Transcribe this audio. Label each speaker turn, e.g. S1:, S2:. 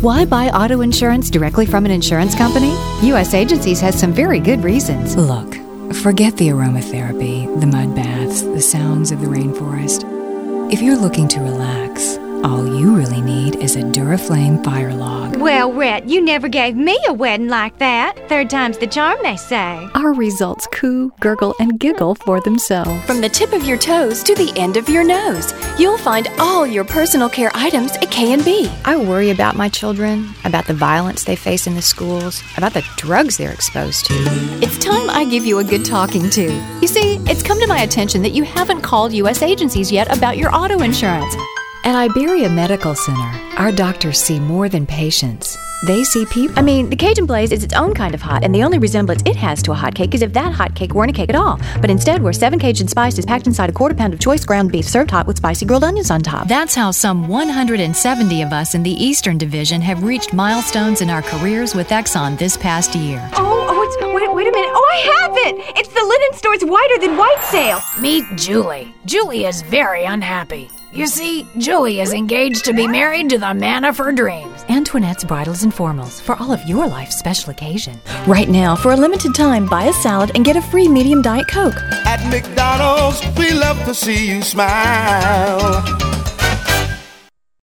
S1: Why buy auto insurance directly from an insurance company? U.S. Agencies has some very good reasons.
S2: Look, forget the aromatherapy, the mud baths, the sounds of the rainforest. If you're looking to relax, all you really need is a Duraflame fire log.
S3: Well, Rhett, you never gave me a wedding like that. Third time's the charm, they say.
S1: Our results coo, gurgle, and giggle for themselves.
S4: From the tip of your toes to the end of your nose, you'll find all your personal care items at K&B.
S1: I worry about my children, about the violence they face in the schools, about the drugs they're exposed to.
S4: It's time I give you a good talking to. You see, it's come to my attention that you haven't called U.S. Agencies yet about your auto insurance.
S1: At Iberia Medical Center, our doctors see more than patients. They see people.
S3: The Cajun Blaze is its own kind of hot, and the only resemblance it has to a hot cake is if that hot cake weren't a cake at all. But instead, we're 7 Cajun spices packed inside a quarter pound of choice ground beef served hot with spicy grilled onions on top.
S5: That's how some 170 of us in the Eastern Division have reached milestones in our careers with Exxon this past year.
S3: Wait a minute. Oh, I have it! It's the Linen Store's Whiter Than White sale.
S6: Meet Julie. Julie is very unhappy. You see, Julie is engaged to be married to the man of her dreams.
S5: Antoinette's Bridals and Formals, for all of your life's special occasion.
S4: Right now, for a limited time, buy a salad and get a free medium Diet Coke.
S7: At McDonald's, we love to see you smile.